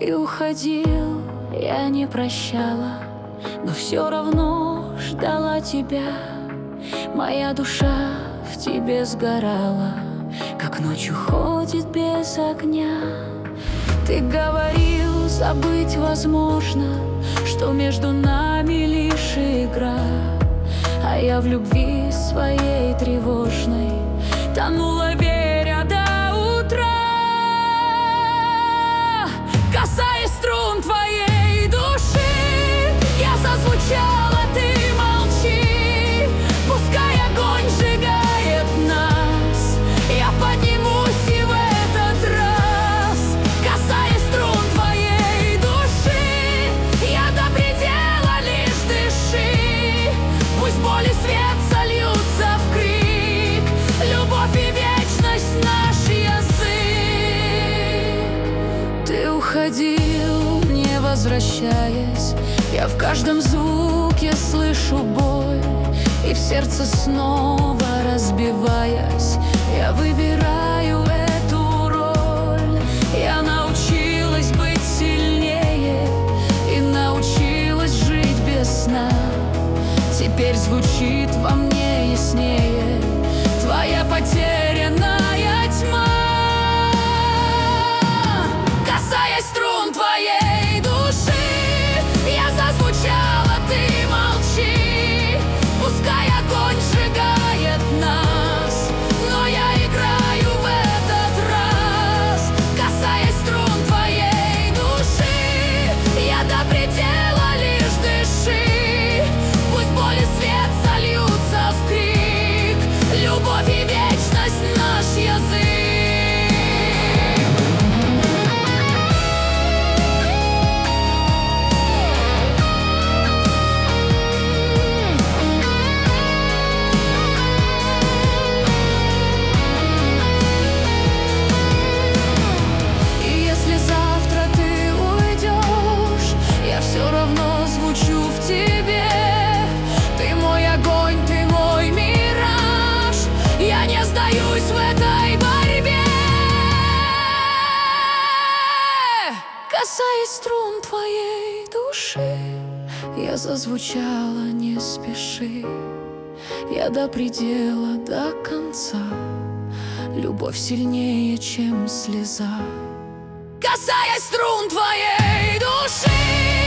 Ты уходил, я не прощала, но все равно ждала тебя. Моя душа в тебе сгорала, как ночь уходит без огня. Ты говорил, забыть возможно, что между нами лишь игра. А я в любви своей тревожной тонула, веря до утра. Касаясь струн твоей души, я зазвучала, ты молчи. Пускай огонь сжигает нас, я поднимусь и в этот раз. Касаясь струн твоей души, я до предела лишь дыши. Пусть боль и свет сольются в крик, любовь и вечность наш язык. Ты уходил, не возвращаясь, я в каждом звуке слышу боль, и в сердце снова разбиваясь, я выбираю эту роль. Я научилась быть сильнее и научилась жить без сна. Теперь звучит во мне яснее твоя потерянная тьма. Касаясь струн твоей души, я зазвучала, ты молчи. Пускай огонь сжигает нас, но я играю в этот раз. Касаясь струн твоей души, я до предела лишь дыши. Пусть боль и свет сольются в крик, любовь и вечность наш язык. И если завтра ты уйдешь, я все равно звучу в тебе. Ты мой огонь, ты мой мираж, я не сдаюсь в этой борьбе. Касаясь струн твоей души, я зазвучала, не спеши. Я до предела, до конца, любовь сильнее, чем слеза. Касаясь струн твоей души,